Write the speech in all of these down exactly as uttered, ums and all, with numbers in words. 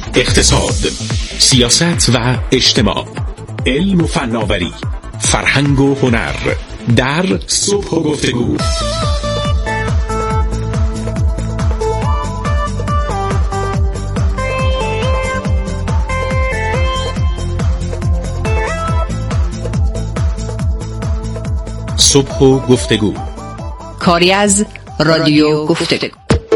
اقتصاد، سیاست و اجتماع، علم و فناوری، فرهنگ و هنر در صبح و گفتگو. صبح و گفتگو، کاری از رادیو گفتگو.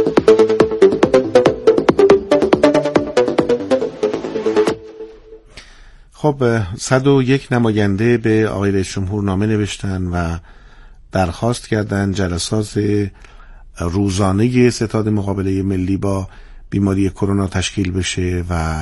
خب صد و یک نماینده به آقای رئیس جمهور نامه نوشتن و درخواست کردن جلسات روزانه ستاد مقابله ملی با بیماری کرونا تشکیل بشه و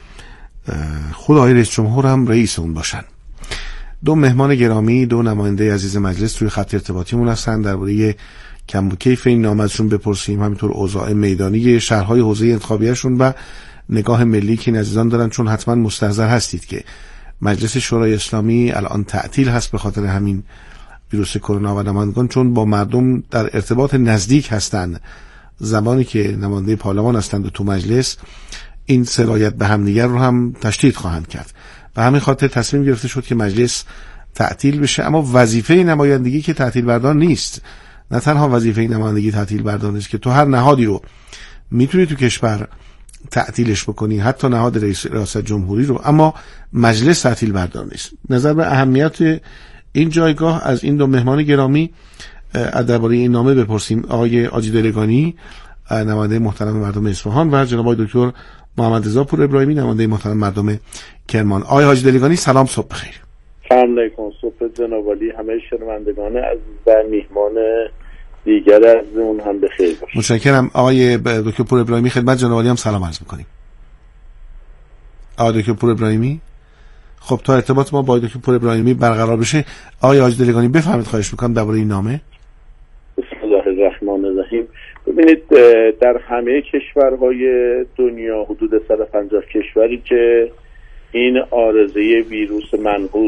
خود آقای رئیس جمهور هم رئیس اون باشن. دو مهمان گرامی، دو نماینده عزیز مجلس روی خط ارتباطیمون هستن. درباره کم و کیف این نامه ازشون بپرسیم، همینطور اوضاع میدانی شهرهای حوزه انتخابیشون و نگاه ملی که این عزیزان دارن، چون حتما مستحضر هستید که مجلس شورای اسلامی الان تعطیل هست به خاطر همین ویروس کرونا و نمایندگان چون با مردم در ارتباط نزدیک هستند، زمانی که نماینده پارلمان هستند و تو مجلس، این سرایت به همدیگر رو هم تشدید خواهند کرد. به همین خاطر تصمیم گرفته شد که مجلس تعطیل بشه. اما وظیفه نمایندگی که تعطیل بردار نیست. نه تنها وظیفه نمایندگی تعطیل بردار نیست که تو هر نهادی رو میتونی تو کشور تعطیلش بکنی، حتی نهاد رئیس ریاست جمهوری رو، اما مجلس تعطیل بردار نیست. نظر به اهمیت این جایگاه از این دو مهمان گرامی درباره این نامه بپرسیم. آقای حاجی دلگانی، نماینده محترم مردم اصفهان، و جناب آقای دکتر محمد رضا پور ابراهیمی، نماینده محترم مردم کرمان. آقای حاجی دلگانی سلام، صبح بخیر. سلام علیکم، صبح جناب عالی، همه شنوندگان عزیز و میهمان دیگر از اون هم بخیر باشه. متشکرم. آقای دکتر پور ابراهیمی، خدمت جناب عالی هم سلام عرض می‌کنیم. آقای دکتر پور ابراهیمی، خب تا ارتباط ما با دکتر پور ابراهیمی برقرار بشه، آقای حاجی دلگانی بفرمایید، خواهش می‌کنم درباره این نامه. بسم الله الرحمن الرحیم. ببینید، در همه کشورهای دنیا، حدود صد و پنجاه کشوری که این عارضه ویروس منحوس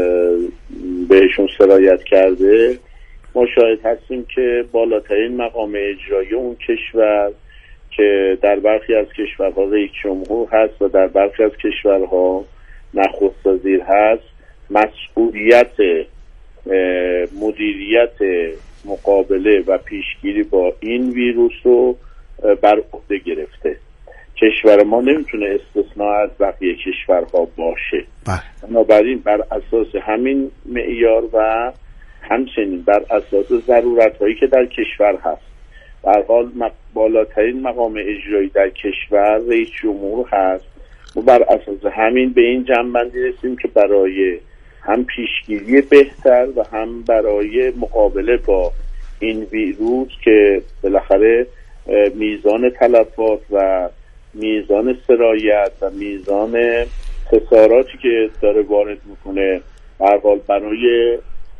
بهشون سرایت کرده، ما شاهد هستیم که بالاترین مقام اجرایی اون کشور که در برخی از کشورها رئیس جمهور هست و در برخی از کشورها نخست وزیر هست، مسئولیت مدیریت مقابله و پیشگیری با این ویروس رو بر عهده گرفته. کشور ما نمیتونه استثناء از بقیه کشورها باشه. بنابراین بر اساس همین معیار و همچنین بر اساس ضرورت هایی که در کشور هست، به هر حال بالاترین مقام اجرایی در کشور رئیس جمهور هست، و بر اساس همین به این جنبندی رسیم که برای هم پیشگیری بهتر و هم برای مقابله با این ویروس که بالاخره میزان تلفات و میزان سرایت و میزان خساراتی که داره وارد میکنه، به هر حال برای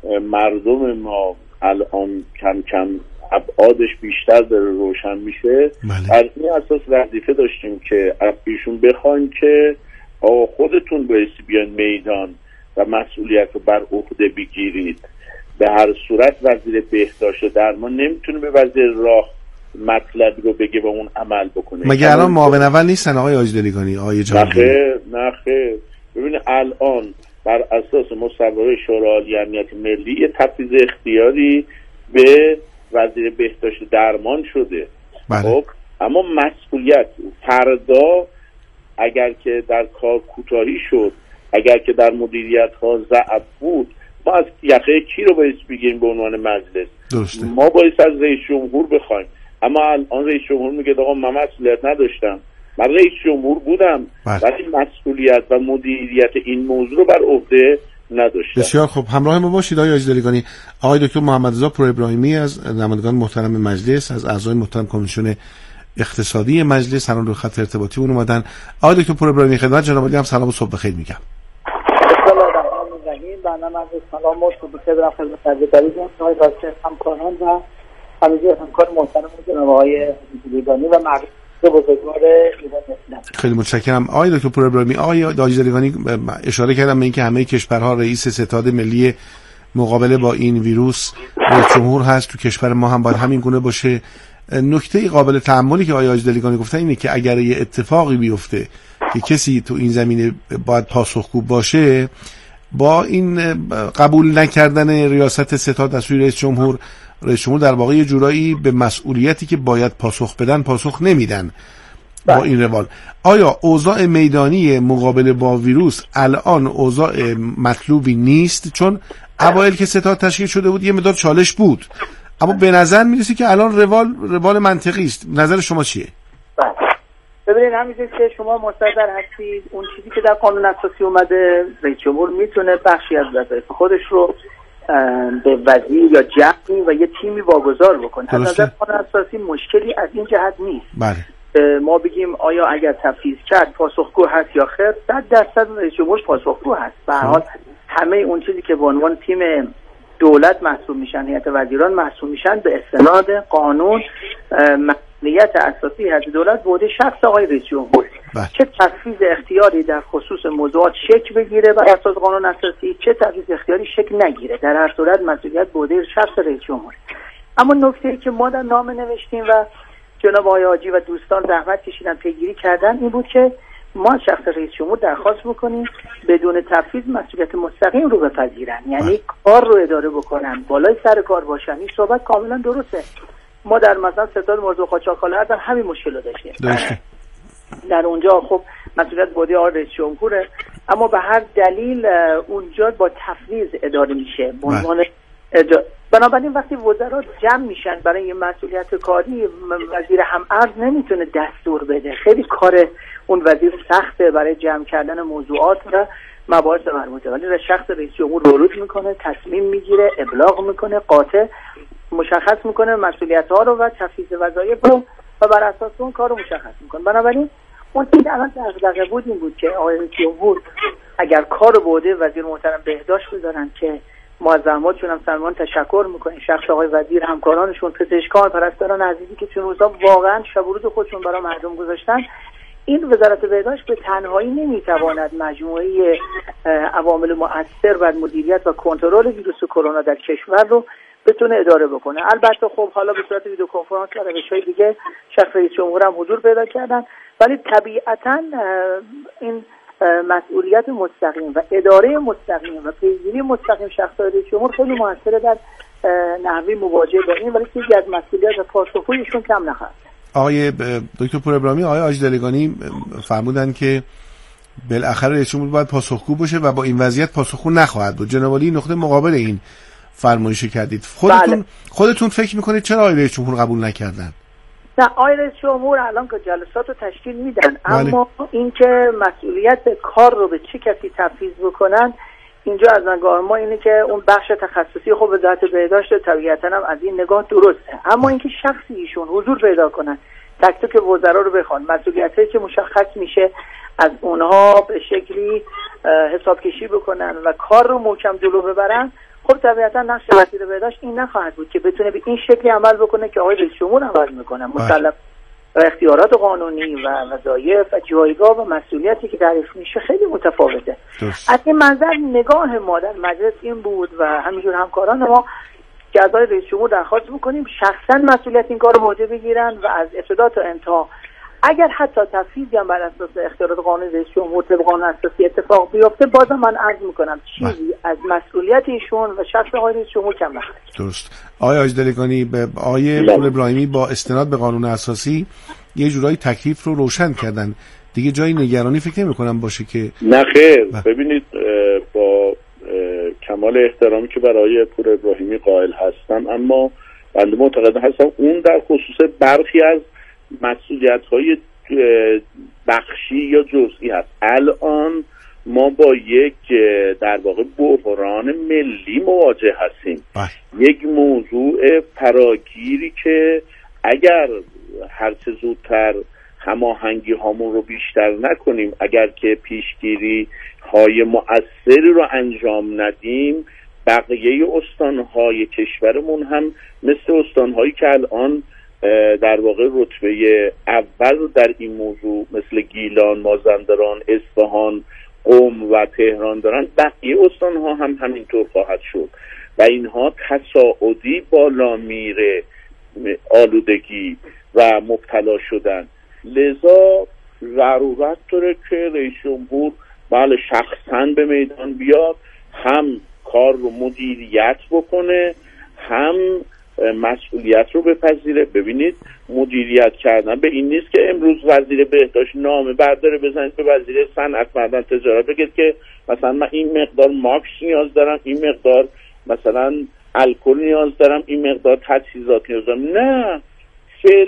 مردم ما الان کم کم ابعادش بیشتر داره روشن میشه. از این اساس وظیفه داشتیم که از ایشون بخوایم که آقا خودتون بایستی بیان میدان و مسئولیت رو بر عهده بگیرید. به هر صورت وزیر بهداشت درمان نمیتونه به وزیر راه مطلب رو بگه و اون عمل بکنه. مگه الان معاون اول نیستن آقای حاجی دلگانی؟ آقای جهانگیر نخیر نخیر ببینید، الان بر اساس مصوبه شورای عالی امنیت ملی یه تفویض اختیاری به وزیر بهداشت درمان شده. خب اما مسئولیت فردا اگر که در کار کوتاهی شد، اگر که در مدیریت ها ضعف بود، ما از یخه کی رو باید بگیریم به عنوان مجلس؟ درسته. ما باید از رئیس جمهور بخوایم. اما الان رئیس جمهور میگه آقا من مسئولیت نداشتم، من رئیس جمهور بودم ولی مسئولیت و مدیریت این موضوع رو بر عهده نداشتم. بسیار خوب، همراه ما باشید آقای حاجی دلگانی. آقای دکتر محمد رضا پور ابراهیمی از نمایندگان محترم مجلس، از اعضای محترم کمیسیون اقتصادی مجلس، هران رو خط ارتباطی اون اومدن. آقای دکتر پور ابراهیمی، خدمت جناب عالی هم سلام و صبح بخیر میگم. سلام علیکم. برنامه از سلام و صبح بخیر در خدمت عزیزان، آقای راسته همکاران و همگی همکار محترم جناب آقای دلگانی و مردم بزرگوار ایران اسلام. خیلی متشکرم. آقای دکتر پور ابراهیمی، آقای حاجی دلگانی اشاره کردم به اینکه همه کشورها رئیس ستاد ملی مقابله با این ویروس رئیس جمهور هست. تو کشور ما هم باید همین گونه باشه. نکته قابل تأملی که آقای حاجی دلگانی گفتن اینه که اگر یه اتفاقی بیفته که کسی تو این زمینه باید پاسخگو باشه، با این قبول نکردن ریاست ستاد از سوی رئیس جمهور، رئیس جمهور در واقع یه جورایی به مسئولیتی که باید پاسخ بدن پاسخ نمیدن با این روال. آیا اوضاع میدانی مقابله با ویروس الان اوضاع مطلوبی نیست؟ چون اوایل که ستاد تشکیل شده بود یه مقدار چالش بود، اما به نظر میرسه که الان روال روال منطقی است. نظر شما چیه؟ ببینید همینجور که شما مستحضر هستید، اون چیزی که در قانون اساسی اومده، رئیس جمهور میتونه بخشی از وظایف خودش رو به وزیر یا جمعی و یه تیمی واگذار بکنه. از نظر قانون اساسی مشکلی از این جهت نیست. بله. ما بگیم آیا اگر تفویض کرد پاسخگو هست یا خیر، صد درصد رئیس جمهور پاسخگو هست. به هر حال همه اون چیزی که به عنوان تیم دولت محسوب میشن، هیئت وزیران محسوب میشن، به استناد قانون مسئولیت اساسی هیئت دولت بوده شخص آقای رئیس جمهور. چه تفویض اختیاری در خصوص موضوعات شکل بگیره بر اساس قانون اساسی، چه تفویض اختیاری شکل نگیره، در هر صورت مسئولیت بوده شخص رئیس جمهور. اما نکته‌ای که ما در نامه نوشتیم و جناب آقای حاجی و دوستان زحمت کشیدن پیگیری کردن این بود که ما از شخص رئیس جمهور درخواست بکنیم بدون تفویض مسئولیت مستقیم رو بپذیرن، یعنی کار رو اداره بکنن، بالای سر کار باشن. این صحبت کاملا درسته. ما در مثلا ستاد موضوع قاچاق‌ها هم همین مشکل رو داشتیم. درسته. در اونجا خب مسئولیت بودی آقای رئیس جمهوره، اما به هر دلیل اونجا با تفویض اداره میشه به عنوان اداره. بنابراین وقتی وزرا جمع میشن برای این مسئولیت کاری، وزیر هم ارز نمیتونه دستور بده. خیلی کار اون وزیر سخته برای جمع کردن موضوعات و مباحث مربوطه، ولی شخص رئیس جمهور ورود میکنه، تصمیم میگیره، ابلاغ میکنه، قاطع مشخص میکنه مسئولیت ها رو و تفویض وظایف رو و بر اساس اون کار رو مشخص میکنه. بنابراین اون چیزی الان دغدغه بود این بود که آقای رئیس جمهور اگر کار رو بوده وزیر محترم بهداشت بذارن که ما از زحماتشون هم سلمان تشکر میکنیم، شخص آقای وزیر، همکارانشون، پزشکان، پرستاران عزیزی که چون روزا واقعا شب و روز خودشون برای مردم گذاشتن. این وزارت بهداشت به تنهایی نمیتواند مجموعه عوامل مؤثر بر مدیریت و کنترل ویروس کرونا در کشور رو بتونه اداره بکنه. البته خب حالا به صورت ویدیو کنفرانس و روش‌های دیگه شخص رئیس جمهور هم حضور پیدا کردن، ولی طبیعتاً این مسئولیت مستقیم و اداره مستقیم و پیگیری مستقیم شخص رئیس جمهور خیلی موثره در نحوه مواجهه با این، ولی چیزی از مسئولیت و پاسخگوییشون کم نخواهد. آقای دکتر پور ابراهیمی، آقای حاجی‌دلگانی فرمودن که بالاخره رئیس جمهور باید پاسخگو باشه و با این وضعیت پاسخگو نخواهد بود. جناب عالی نقطه مقابل این فرمایش کردید. خودتون بله. خودتون فکر میکنید چرا آقای رئیس جمهور قبول نکردن؟ نه، آقای رئیس جمهور الان که جلسات رو تشکیل میدن، اما اینکه مسئولیت کار رو به چه کسی تفویض بکنن، اینجا از نگاه ما اینه که اون بخش تخصصی خب وزارت بهداشت طبیعتاً هم از این نگاه درسته، اما اینکه شخصی ایشون حضور پیدا کنن، تک تک وزرا رو بخوان، مسئولیتی که مشخص میشه از اونها به شکلی حساب کشی بکنن و کار رو محکم جلو ببرن، خب طبیعتا نقش وزیر بهداشت این نخواهد بود که بتونه به این شکلی عمل بکنه که آقای رئیس جمهور عمل میکنه. مسلم و اختیارات قانونی و وظایف و جایگاه و مسئولیتی که تعریف میشه خیلی متفاوته. از این منظر نگاه ما در مجلس این بود و همینجور همکاران ما که از آقای رئیس جمهور درخواست میکنیم شخصا مسئولیت این کار رو به عهده بگیرن و از ابتدا تا انتها اگر حتی تفویضی هم بر اساس اختیارات قانونی رئیس جمهور طبق قانون اساسی اتفاق بیفته، بازم من عرض میکنم چیزی از مسئولیت ایشون و شخص آقای رئیس جمهور کم نخواهد. درست. آقای حاجی‌دلگانی، به آقای پور ابراهیمی با استناد به قانون اساسی یه جورایی تکلیف رو روشن کردن، دیگه جایی نگرانی فکر نمی‌کنم باشه که نه خیر. ببینید با کمال احترامی که برای پور ابراهیمی قائل هستم، اما بنده معتقد هستم اون در خصوص برخی از مسئولیت‌های بخشی یا جزئی هست. الان ما با یک در واقع بحران ملی مواجه هستیم، یک موضوع فراگیری که اگر هرچه زودتر هماهنگی هامون رو بیشتر نکنیم، اگر که پیشگیری های مؤثری رو انجام ندیم، بقیه استانهای کشورمون هم مثل استانهایی که الان در واقع رتبه اول در این موضوع مثل گیلان، مازندران، اصفهان، قم و تهران دارن، بقیه استانها هم همینطور خواهد شد و اینها تصاعدی بالا میره آلودگی و مبتلا شدن. لذا ضرورت داره که رئیس جمهور بله شخصاً به میدان بیاد، هم کار رو مدیریت بکنه، هم مسئولیت رو بپذیره. ببینید مدیریت کردن به این نیست که امروز وزیر بهداشت نامه برداره بزنید به وزیر صنعت معدن تجارت بگید که مثلا من این مقدار ماکس نیاز دارم، این مقدار مثلا الکل نیاز دارم، این مقدار تجهیزات نیاز دارم. نه، فعل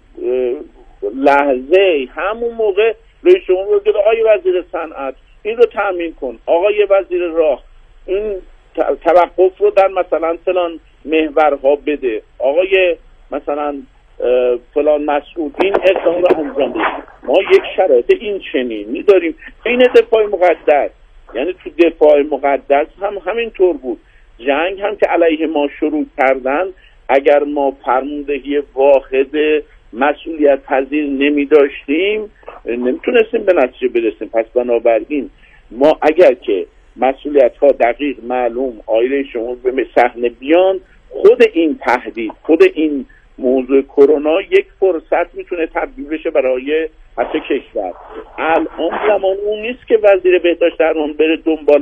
لحظه همون موقع رئیس جمهور بگه آقای وزیر صنعت این رو تامین کن، آقای وزیر راه این توقف رو در مثلا فلان محورها بده، آقای مثلا فلان مسئول این اقدام رو انجام بده. ما یک شرایط این چنینی داریم. این دفاع مقدس، یعنی تو دفاع مقدس هم همینطور بود. جنگ هم که علیه ما شروع کردن، اگر ما فرماندهی واحد مسئولیت پذیر نمی داشتیم نمیتونستیم به نتیجه برسیم. پس بنابراین ما اگر که مسئولیت ها دقیق معلوم آیله شما به صحنه بیان، خود این تهدید، خود این موضوع کرونا یک فرصت میتونه تبدیل بشه برای حتی کشور. الان زمان اون نیست که وزیر بهداشت درمان بره دنبال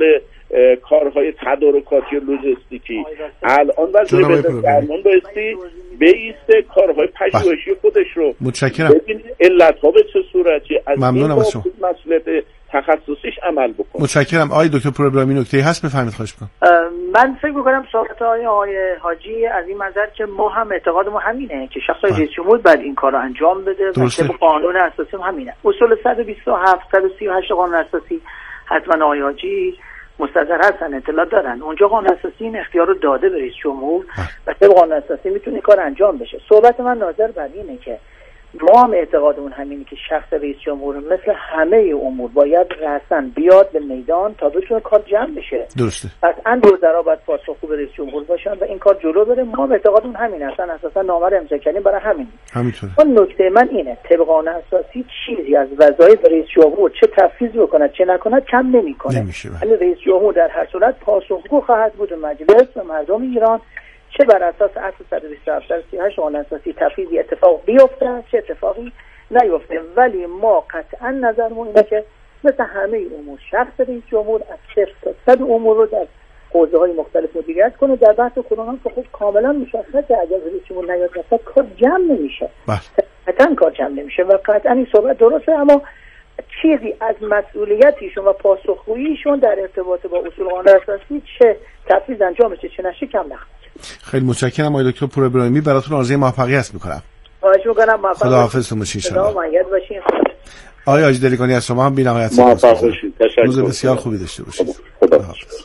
کارهای تدارکاتی و لوجستیکی. الان وزیر بهداشت درمان بایستی بیسته کارهای پژوهشی خودش رو متشکرم ببینید علت‌ها به چه صورتی از ممنونم از شما مسئولیت تخصصیش عمل بکنه. متشکرم. آقای دکتر پور ابراهیمی نکته‌ای هست بفرمایید خواهش می‌کنم. من فکر می‌کنم صحبت آقای آقای حاجی از این نظر که ما هم اعتقاد ما همینه که شخص رئیس جمهور باید این کارو انجام بده و طبق قانون اساسی هم همینه. اصول صد و بیست و هفت صد و سی و هشت قانون اساسی حتما آقای حاجی مستظر هستن، اطلاع دارن. اونجا قانون اساسی این اختیار رو داده به رئیس جمهور و طبق قانون اساسی میتونه کار انجام بشه. صحبت من ناظر بر اینه که ما هم اعتقادمون همینه که شخص رئیس جمهور مثل همه امور باید رأساً بیاد به میدان تا بتونه کار جمع بشه. درسته. قطعاً وزرا باید پاسخگو به رئیس جمهور باشن و این کار جلو بره. ما هم اعتقادمون همینه، اصلا اساساً نامه رو امضا کردیم برای همین. همینطوره. اون نکته من اینه طبق قانون اساسی چیزی از وظایف رئیس جمهور چه تفویض بکنه چه نکنه کم نمیکنه. یعنی رئیس جمهور در هر صورت پاسخگو خواهد بود مجلس و مردم ایران، چه بر اساس اصل صد و بیست و هفت صد و سی و هشت قانون اساسی تفویضی اتفاق بیفته چه اتفاقی نیفته. ولی ما قطعا نظرمون اینه که مثل همه امور شخص رئیس جمهور از صفر تا صد امور رو در حوزه‌های مختلف مدیریت کنه. در بحث کرونا که خب کاملا مشخصه اگر رئیس جمهور نیاد وسط کار جمع نمیشه، قطعا کار جمع نمیشه و قطعا این صحبت درسته. اما چیزی از مسئولیتیشون و پاسخگوییشون در ارتباط با اصول قانون اساسی چه تفویض انجام بشه چه نشه کم نخواهد. خیلی متشکرم آقای دکتر پور ابراهیمی، براتون آرزوی موفقیت میکنم. خواهش میکنم. موفق خداحافظتون باشین ان شاء الله. آقای حاجی دلیگانی از شما هم بی‌نهایت موفق باشید. تشکر. روز بسیار خوبی داشته باشید. خداحافظ.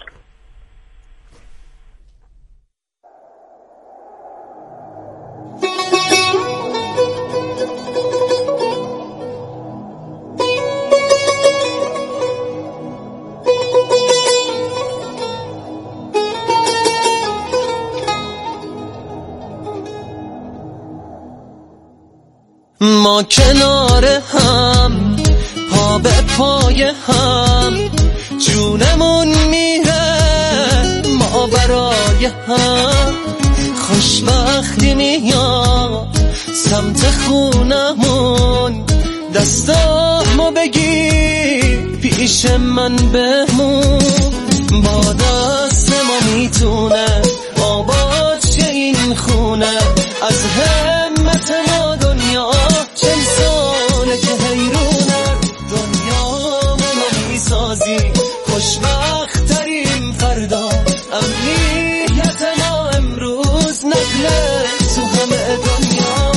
ما کنار هم پا به پای هم جونمون میره ما برای هم خوشبختی میاد سمت خونمون دستامو بگیر پیش من بمون با دست ما میتونه آباد شه این خونه از همت ما دنیا چند ساله که حیرونه دنیا ما میسازی خوشبخت ترین فردا امنیت ما امروز نقله تو همه دنیا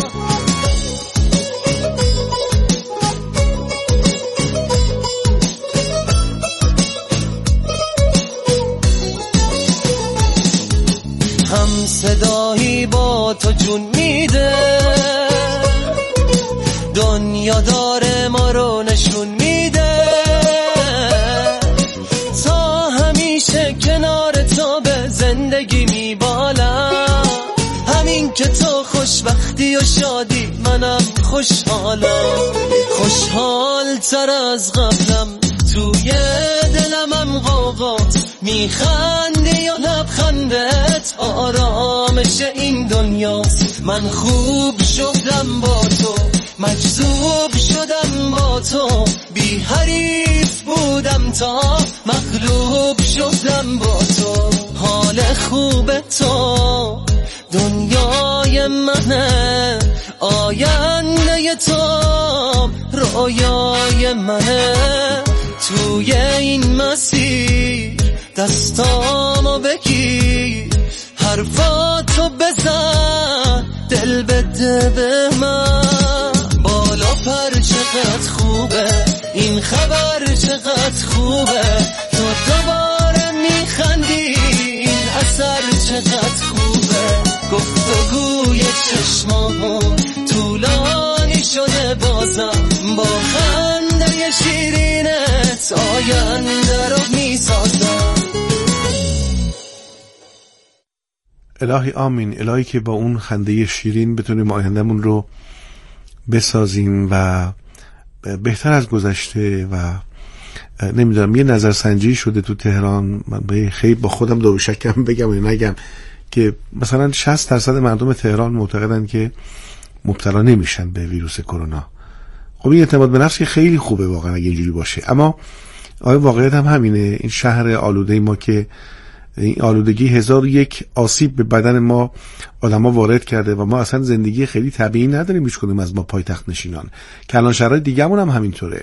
هم صدایی با تو جون میده دنیا داره ما رو نشون میده تا همیشه کنار تو به زندگی میبالم همین که تو خوشبختی و شادی منم خوشحالم خوشحال تر از قبلم توی دلمم غوغا میخندی و لبخندت آرامش این دنیاست من خوب شدم با تو مجذوب شدم با تو، بی حریف بودم تا مغلوب شدم با تو. حال خوب تو دنیای منه، آینده تو رویای منه. توی این مسیر دستامو بگیر، حرفاتو بزن، دل بده به من. بالا پر چقدر خوبه، این خبر چقدر خوبه، تو دوباره میخندی، این اثر چقدر خوبه. گفتگوی چشمامون طولانی شده، بازم با خنده شیرینت آینده رو میسازم. الهی آمین. الهی که با اون خنده شیرین بتونیم آیندهمون رو بسازیم و بهتر از گذشته. و نمیدونم، یه نظرسنجی شده تو تهران، من به خیلی با خودم دو شکم بگم و نگم، که مثلا شصت درصد مردم تهران معتقدن که مبتلا نمیشن به ویروس کرونا. خب این اعتماد به نفس که خیلی خوبه واقعا اگه اینجوری باشه، اما آیا واقعیت هم همینه؟ این شهر آلوده ما که این آلودگی هزار یک آسیب به بدن ما آدما وارد کرده و ما اصلا زندگی خیلی طبیعی نداریم هیچ کدوم از ما پایتخت نشینان. کلان شهرهای دیگه‌مون هم همینطوره.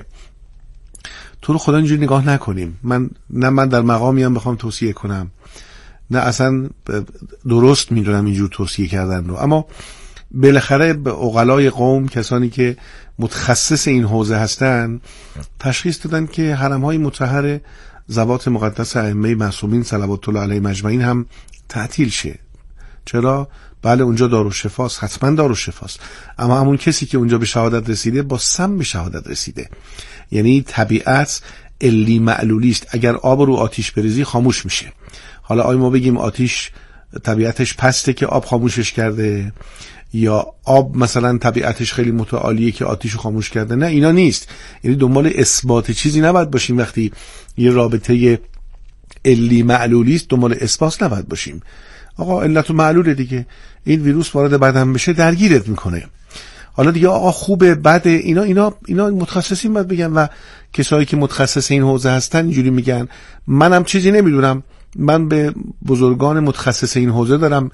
تو رو خدا اینجوری نگاه نکنیم. من نه من در مقامی هم بخوام توصیه کنم، نه اصلا درست میدونم اینجور توصیه کردن رو، اما بالاخره به عقلای قوم، کسانی که متخصص این حوزه هستن، تشخیص دادن که حرم‌های مطهر ذوات مقدس ائمه معصومین صلوات الله علیهم اجمعین هم تعطیل شه. چرا؟ بله اونجا دارالشفاست، حتما دارالشفاست، اما همون کسی که اونجا به شهادت رسیده با سم به شهادت رسیده. یعنی طبیعت علی معلولی است. اگر آب رو آتیش بریزی خاموش میشه. حالا آیا ما بگیم آتیش طبیعتش پسته که آب خاموشش کرده، یا آب مثلا طبیعتش خیلی متعالیه که آتیشو خاموش کرده؟ نه، اینا نیست. یعنی دنبال اثبات چیزی نباید باشیم. وقتی یه رابطه علی معلولی است دنبال اثبات نباید باشیم. آقا علت و معلوله دیگه، این ویروس وارد بدن بشه درگیرت میکنه. حالا دیگه آقا خوبه بده، اینا اینا اینا متخصصین باید بگن و کسایی که متخصص این حوزه هستن اینجوری میگن. منم چیزی نمیدونم، من به بزرگان متخصص این حوزه دارم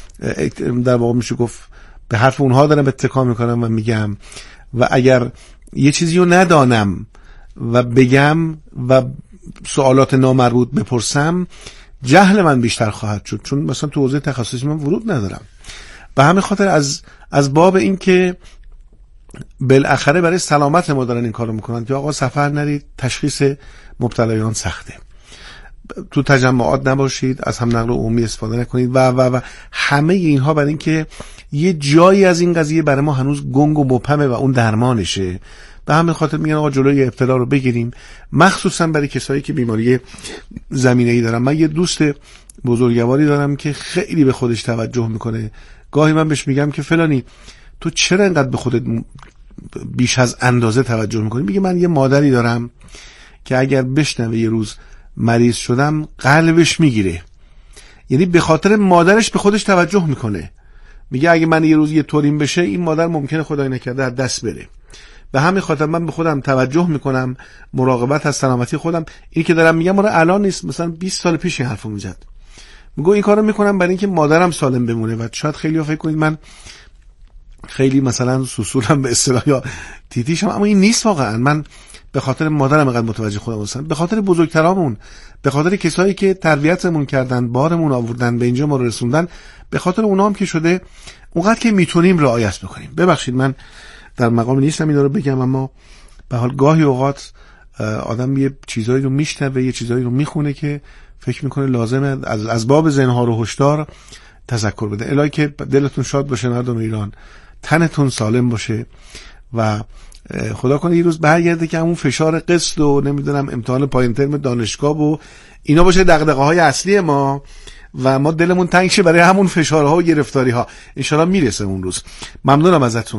در واقع میشه گفت به حرف اونها دارم اتکا میکنم و میگم، و اگر یه چیزی رو ندانم و بگم و سوالات نامربوط بپرسم، جهل من بیشتر خواهد شد، چون مثلا تو حوزه تخصصی من ورود ندارم. به همین خاطر از از باب این که بالاخره برای سلامت ما دارن این کارو میکنن که آقا سفر نرید، تشخیص مبتلایان سخته، تو تجمعات نباشید، از هم نقل عمومی استفاده نکنید و و و همه اینها برای این که یه جایی از این قضیه برای ما هنوز گنگ و مبهمه و اون درمانشه. به همین خاطر میگن آقا جلوی ابتلا رو بگیریم، مخصوصا برای کسایی که بیماری زمینه‌ای دارن. من یه دوست بزرگواری دارم که خیلی به خودش توجه میکنه. گاهی من بهش میگم که فلانی تو چرا اینقدر به خودت بیش از اندازه توجه میکنی؟ میگه من یه مادری دارم که اگر بشنوه یه روز مریض شدم قلبش میگیره. یعنی به خاطر مادرش به خودش توجه میکنه. میگه اگه من یه روز یه طوریم بشه این مادر ممکنه خدای نکرده از دست بره. به همین خاطر من به خودم توجه میکنم، مراقبت از سلامتی خودم. این که دارم میگم مورا الان نیست، مثلا بیست سال پیش این حرفو میزد. میگه این کارو میکنم برای اینکه مادرم سالم بمونه. و شاید خیلی‌ها فکر کنید من خیلی مثلا سوسولم به اصطلاح یا تیتیشم، اما این نیست واقعا. من به خاطر مادرم اینقدر متوجه خودم هستم، به خاطر بزرگترامون، به خاطر کسایی که تربیتمون کردن، بارمون آوردن، به اینجا ما رو رسوندن، به خاطر اونام که شده اونقدر که میتونیم رعایت بکنیم. ببخشید من در مقام نیستم اینا رو بگم، اما به حال گاهی اوقات آدم یه چیزایی رو میشنوه، یه چیزایی رو میخونه که فکر میکنه لازمه از از باب زنهار و هشدار تذکر بده. الهی که دلتون شاد باشه مردم ایران، تنتون سالم باشه و خدا کنه یه روز برگرده که همون فشار قسط و نمیدونم امتحان پایان ترم دانشگاه و اینا باشه دغدغه‌های اصلی ما و ما دلمون تنگ شه برای همون فشارها و گرفتاری‌ها. ان شاءالله میرسه اون روز. ممنونم ازتون.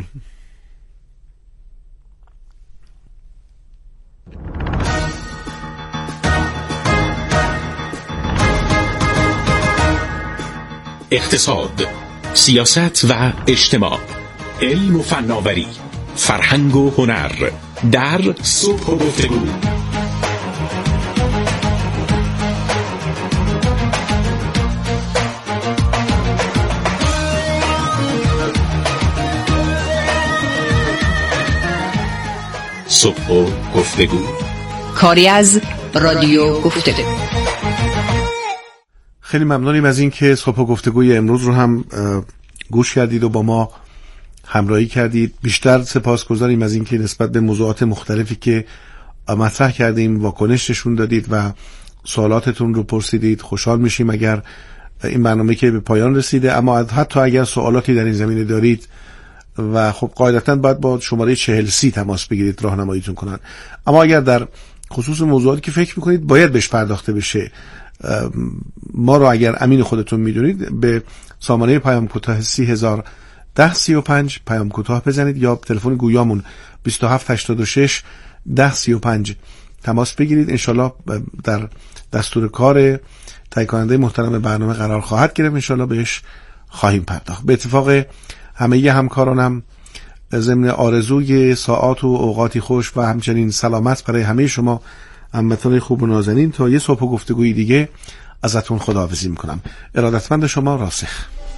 اقتصاد، سیاست و اجتماع، علم و فناوری، فرهنگ و هنر در صبح و گفتگو. صبح و گفتگو، کاری از رادیو گفتگو. خیلی ممنونیم از این که صبح و گفتگوی امروز رو هم گوش کردید و با ما همراهی کردید. بیشتر سپاسگزاریم از این که نسبت به موضوعات مختلفی که مطرح کردیم واکنش نشون دادید و سوالاتتون رو پرسیدید. خوشحال میشیم اگر این برنامه که به پایان رسیده، اما حتی اگر سوالاتی در این زمینه دارید و خب قاعدتاً باید با شماره چهل سی تماس بگیرید راهنماییتون کنن، اما اگر در خصوص موضوعاتی که فکر میکنید باید بهش پرداخته بشه، ما رو اگر امین خودتون میدونید به سامانه پیام کوتاه سی هزار ده سی و پنج پیام کوتاه بزنید یا تلفن گویامون بیست و هفت هشتاد و شش ده سی و پنج تماس بگیرید. انشالله در دستور کار تهیه کننده محترم برنامه قرار خواهد گرفت، انشالله بهش خواهیم پرداخت. به اتفاق همه همکارانم ضمن آرزوی ساعات و اوقاتی خوش و همچنین سلامت برای همه شما هموطنان خوب و نازنین، تا یه صبح و گفتگوی دیگه ازتون خداحافظی میکنم. ارادتمند شما، راسخ.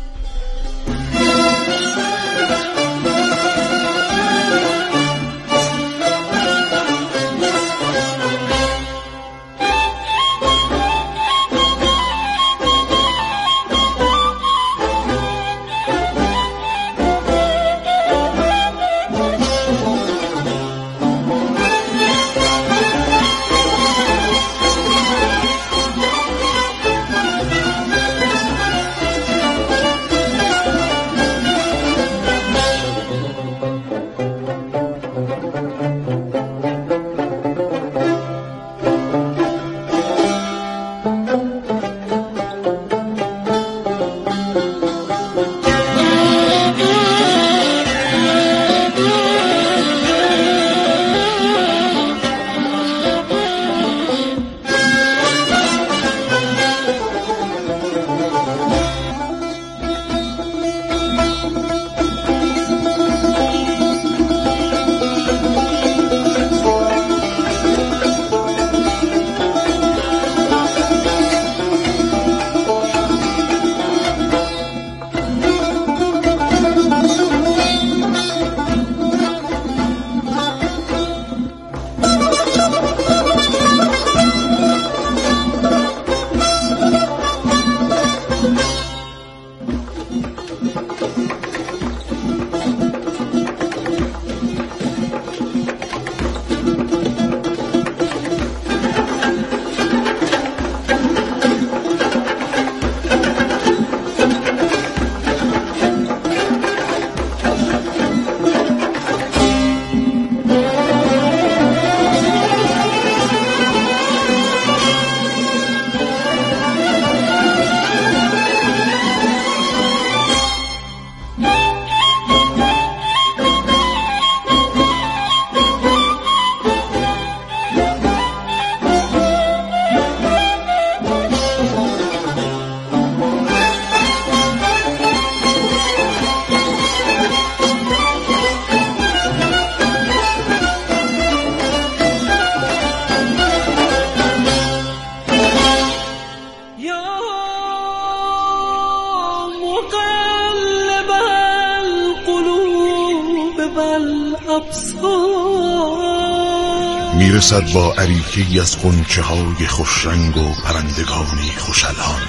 میرسد با عریفی از غنچه های خوش رنگ و پرندگانی خوشالان.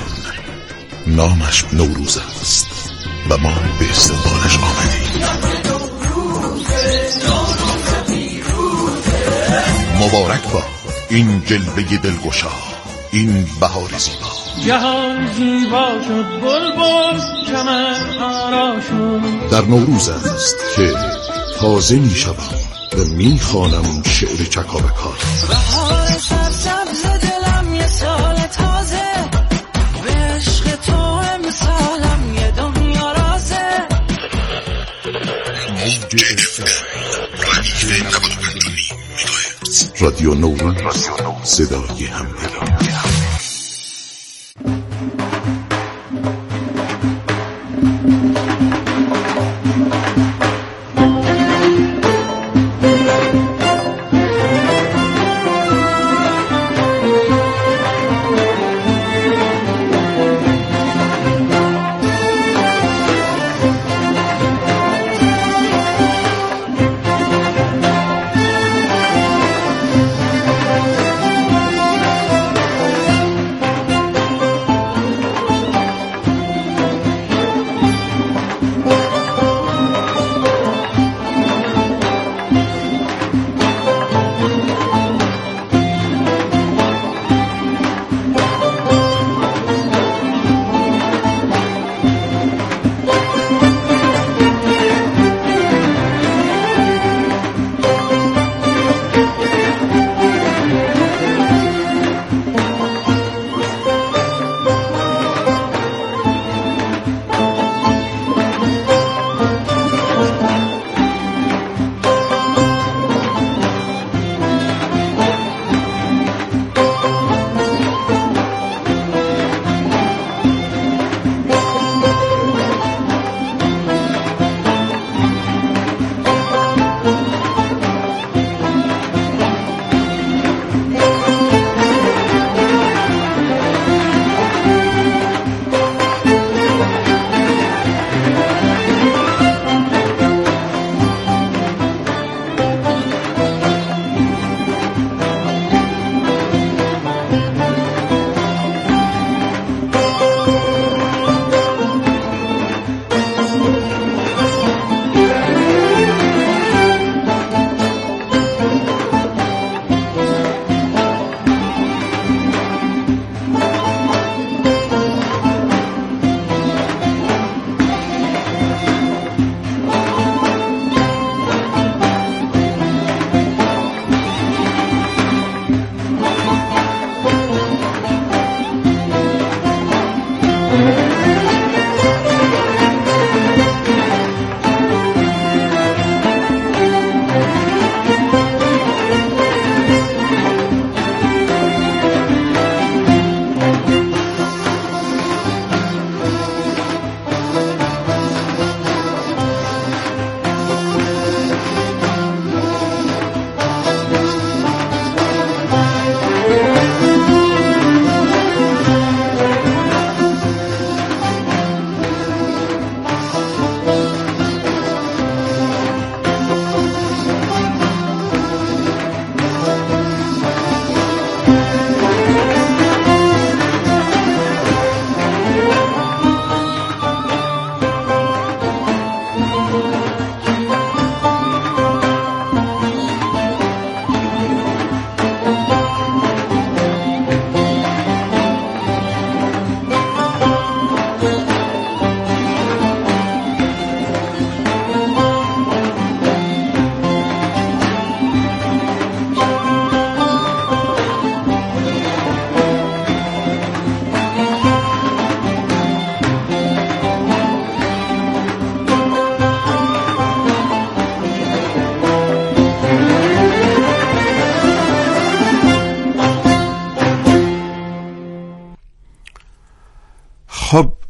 نامش نوروز است و ما به استقبالش آمدیم. مبارک با این جلوه دلگشا، این بهار زیبا. جهان زیبا شد، بلبل چمن‌ها شد. در نوروز است که تازه می شوم و می خوانم شعر چکاوک‌ها. بهار سرسبز دلم یه سال تازه، به عشق تو امسالم یه دنیا رازه. رادیو نوروز، صدای همدلی.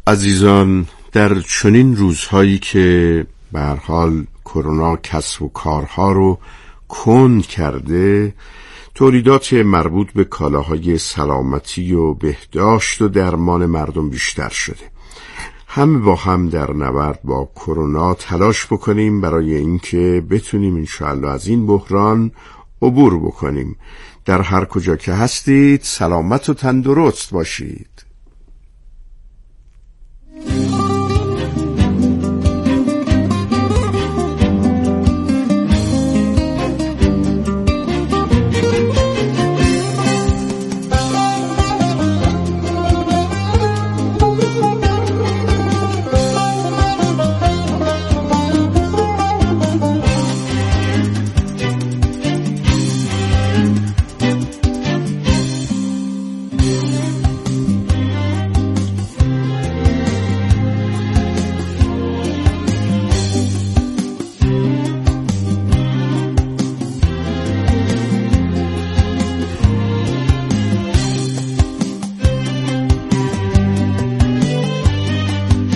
عزیزان، در چنین روزهایی که به هر حال کرونا کسب و کارها رو کند کرده، تولیدات مربوط به کالاهای سلامتی و بهداشت و درمان مردم بیشتر شده. همه با هم در نبرد با کرونا تلاش بکنیم برای اینکه بتونیم انشاءالله از این بحران عبور بکنیم. در هر کجا که هستید سلامت و تندرست باشید.